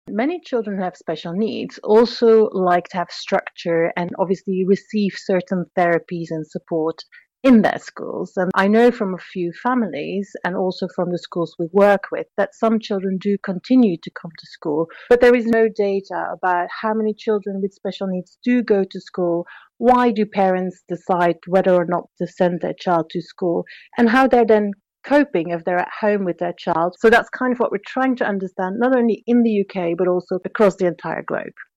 Many children who have special needs also like to have structure and obviously receive certain therapies and support in their schools. And I know from a few families and also from the schools we work with that some children do continue to come to school, but there is no data about how many children with special needs do go to school, why do parents decide whether or not to send their child to school, and how they're then coping if they're at home with their child. So that's kind of what we're trying to understand, not only in the UK, but also across the entire globe.